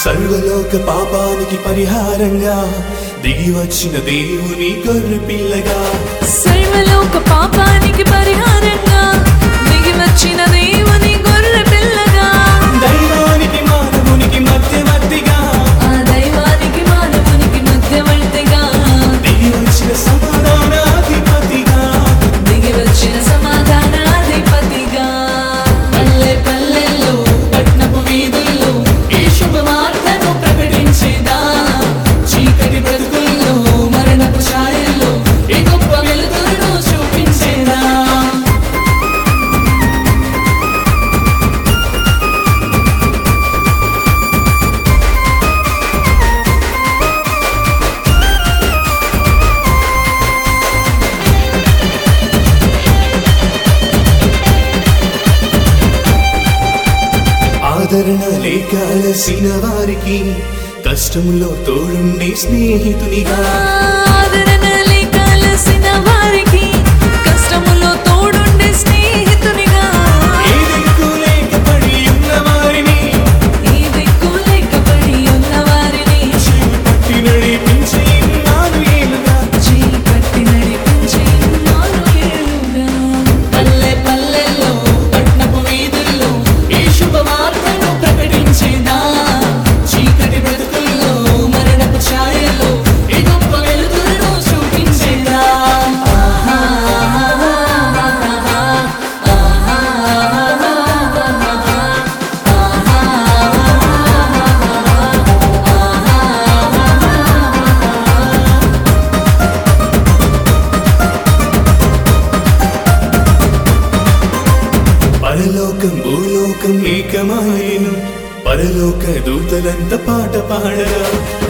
సర్వలోక పాపానికి పరిహారంగా దిగి వచ్చిన దేవుని గొర్రె పిల్లగా, సర్వలోక పాపానికి పరిహారంగా దిగి వచ్చిన దేవుని గొర్రె పిల్లగా, దైవానికి మానవునికి మధ్యవర్తిగా, ఆ దైవానికి మానవునికి మధ్యవర్తిగా, దిగి వచ్చిన సమాధానాధిపతిగా, దిగి వచ్చిన సమాధానాధిపతిగా. పల్లె పల్లెల్లో పట్నపు వీధుల్లో ఈ శుభవార్తను ప్రకటించేదా, చీకటి బ్రతుకుల్లో మరణపు ఛాయల్లో ఈ గొప్ప వెలుగును చూపించేదా. ఆదరణ లేక అలసిన వారికి కష్టంలో తోడుండే స్నేహితునిగా, ఆదరణ లేక అలసిన వారికి కష్టములో తోడుండే స్నేహితునిగా, ఏ దిక్కు లేక పడి ఉన్న వారిని ఈ దిక్కు లేక పడి ఉన్న వారిని చెవి పట్టి నడిపించే ఇమ్మానుయేలుగా, చేయి పట్టి నడిపించే ఇమ్మానుయేలుగా. పల్లె పల్లెల్లో పట్నపు వీధుల్లో ఈ శుభవార్తను ప్రకటించేదా, చీకటి బ్రతుకుల్లో మరణపు ఛాయల్లో ఈ గొప్ప వెలుగును చూపించేదా. పరలోకం భూలోకం ఏకమాయను, పరలోక దూతలంత పాట పాడగా,